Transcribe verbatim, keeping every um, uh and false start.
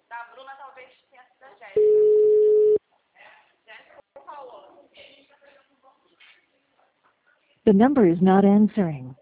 Da Bruna talvez tenha sido a Jéssica. Jéssica ou Paola? The number is not answering.